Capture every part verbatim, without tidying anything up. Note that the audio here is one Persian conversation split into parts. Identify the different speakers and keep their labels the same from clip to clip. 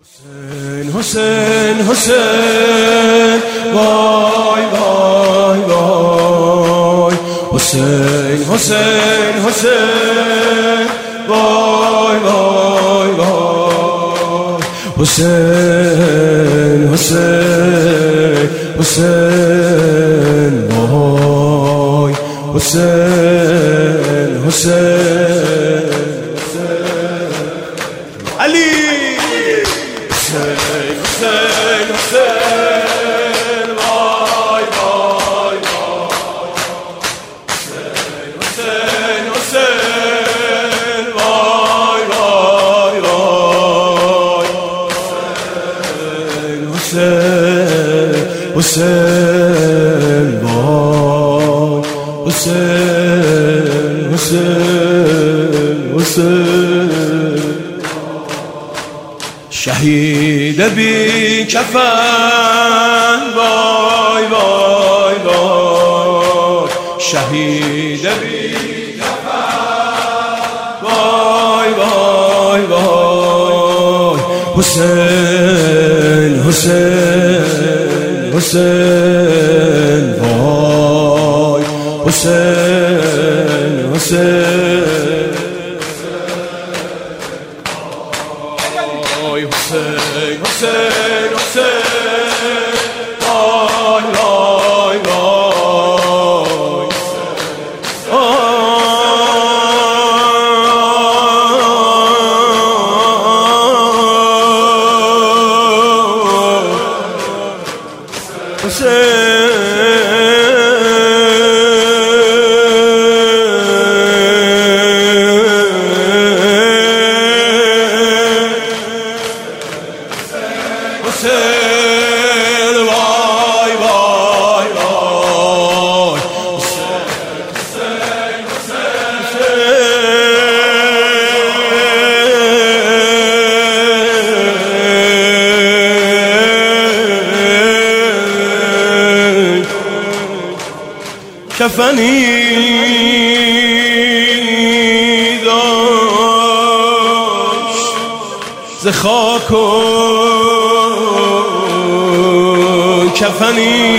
Speaker 1: حسین حسین حسین وای وای وای حسین حسین حسین وای وای وای حسین حسین حسین وای حسین حسین علی حسین حسین حسین وای وای حسین حسین حسین وای وای وای حسین حسین وای حسین حسین حسین شهید بی کفن وای وای وای شهید بی کفن وای وای وای حسین حسین حسین وای حسین حسین حسین حسین حسین وای وای وای حسین وای وای وای حسین حسین کفنی داشت ز خاک و کفنی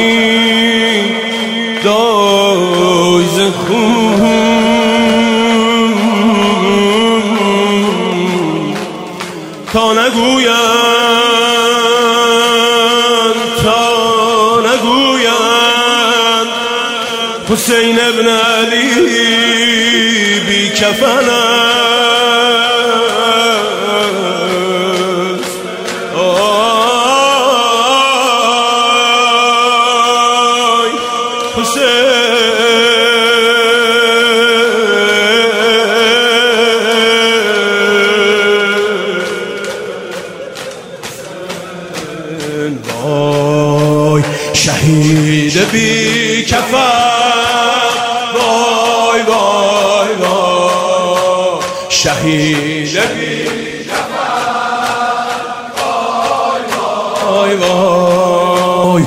Speaker 1: داشت ز خون تا نگویند تا نگویند حسین ابن علی بی کفن وای شهید بی کفن وای وای وای شهید بی کفن وای وای وای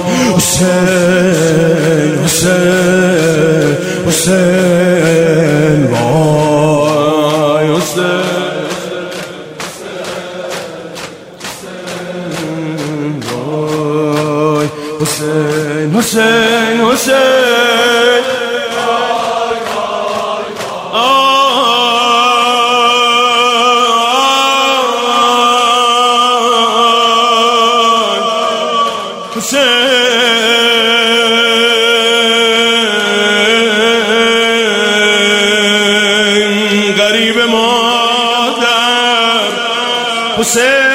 Speaker 1: حسین حسین حسین وای حسین حسین حسین حسین وای وای وای حسین غریب مادر حسین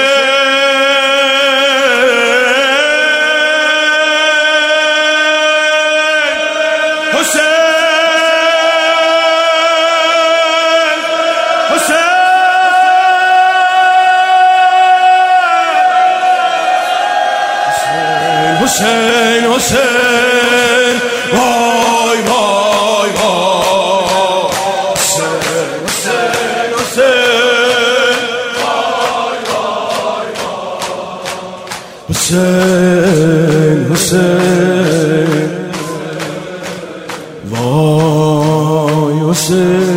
Speaker 1: حسین حسین وای وای وای حسین حسین حسین وای وای وای حسین حسین وای حسین